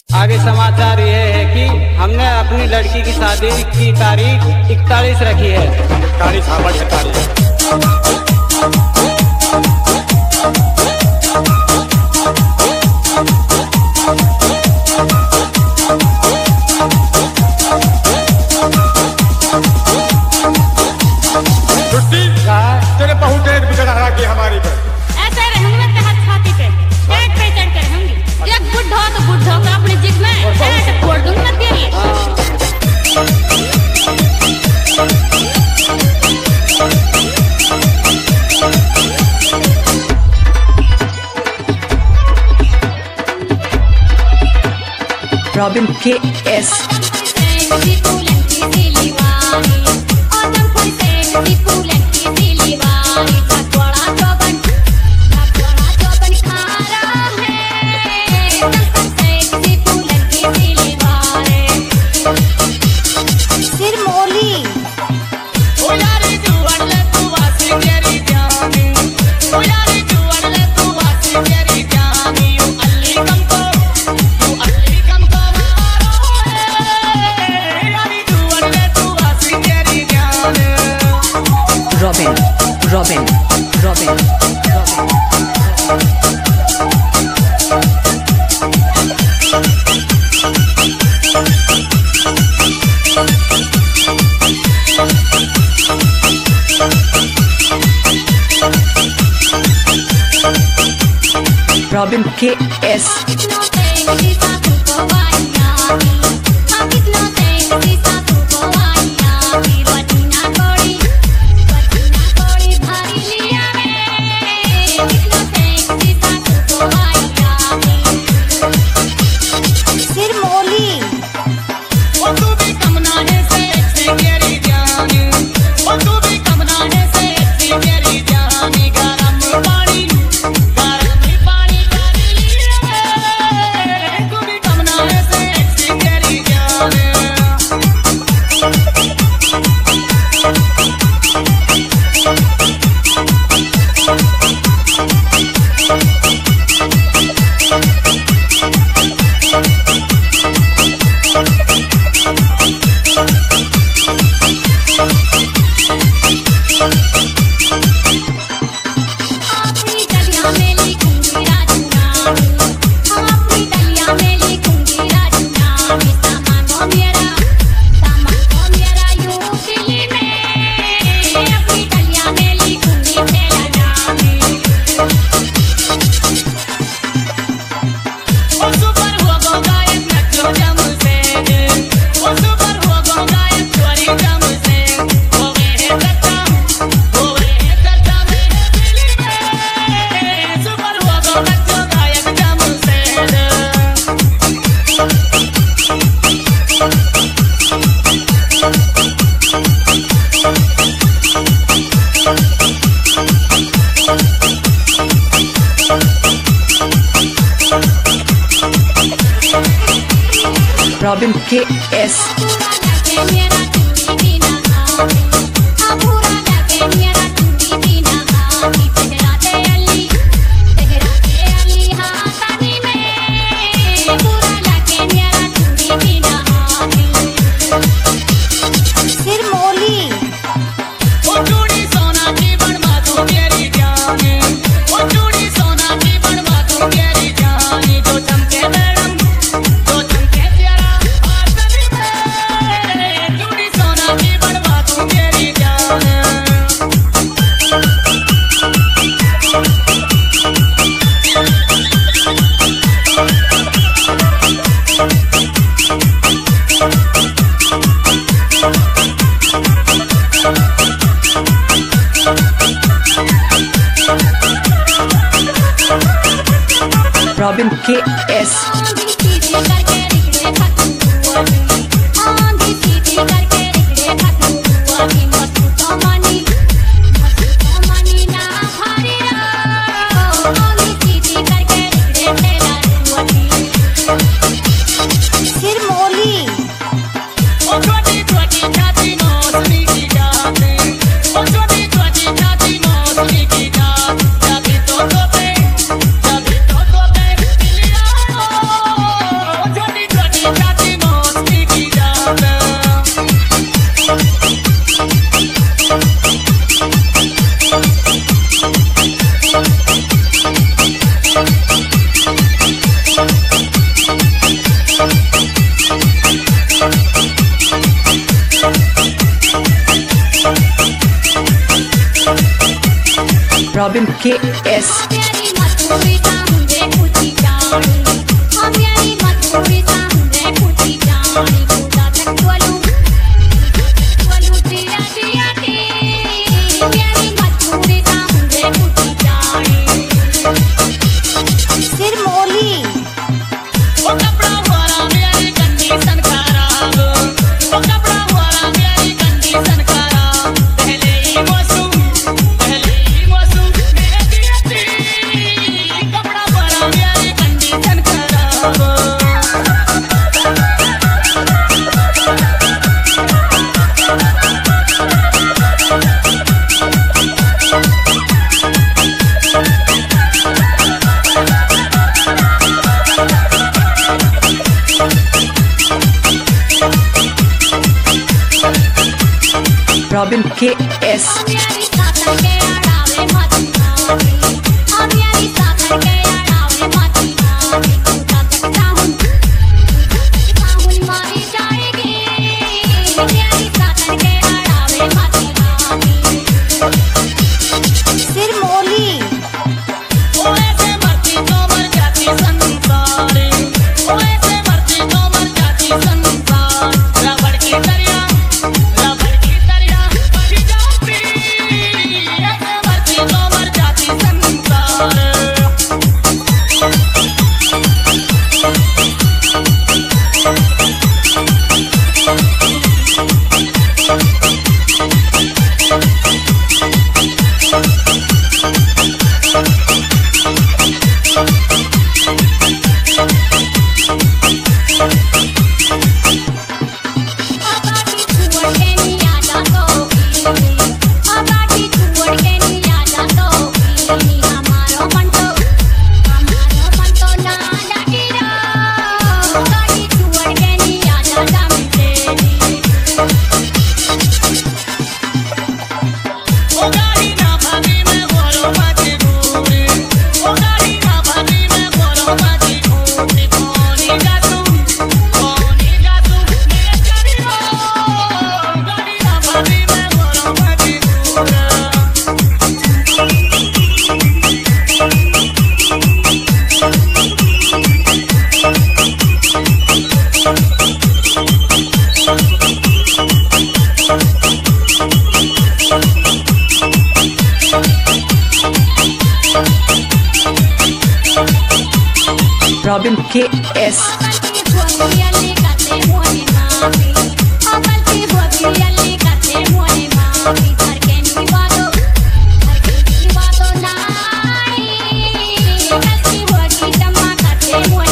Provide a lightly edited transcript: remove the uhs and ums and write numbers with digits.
आगे समाचार ये है कि हमने अपनी लड़की की शादी की तारीख 41 रखी है। तारीख हाँ बढ़िया तारीख। छुट्टी तेरे बहुत डेट बिगड़ रहा कि हमारी पे ऐसे रहूंगी मैं तेरे छाती पे पेट पे चढ़ के रहूंगी। एक बुढ़ा तो बुढ़ा का अपनी जिद में ऐसे फोड़ दूंगी मैं तेरी। Robin KS. Robin. Robin KS. Robin KS. Robin KS. छोटी Robin KS. प्यारी मथुरी सामने पूछी जानी हाँ प्यारी मथुरी सामने पूछी जानी पूजा तक बोलू दिया दिया के प्यारी मथुरी सामने पूछी जानी सिर मोली वो कपड़ा हुआ मेरी कंडीशन खराब वो कपड़ा हुआ मेरी कंडीशन खराब पहले ही मौसम मेरी कपड़ा हुआ मेरी कंडीशन खराब Robin KS. प्यारी साथर के अड़ावे मती नामी हाँ प्यारी साथर के अड़ावे मती नामी पूजा तक साहुन मारी जाएगी प्यारी साथर के अड़ावे मती नामी सिर मोली ओ ऐसे मरती तो मर जाती संसार ओ ऐसे मरती तो मर जाती संसार रबड़ की तरह बची जाती ऐसे मरती तो मर जाती संसार आबादी छुअड़ के निया जातो आबादी छुअड़ के निया जातो हमारो पंटो ना जाटीरा आबादी छुअड़ के निया जाता मिटेली ओ गाड़ी ना भागी में बोलो मजबूर ओ गाड़ी ना भागी में बोलो मजबूर कोनी जातू मेरे चरी हो गाड़ी ना भागी में बोलो मजबूर Robin KS. आबादी भोगियली काते मोने मामी आबादी भोगियली काते मोने मामी घर के निवादो नाई कसी भोगी जमा काते मोने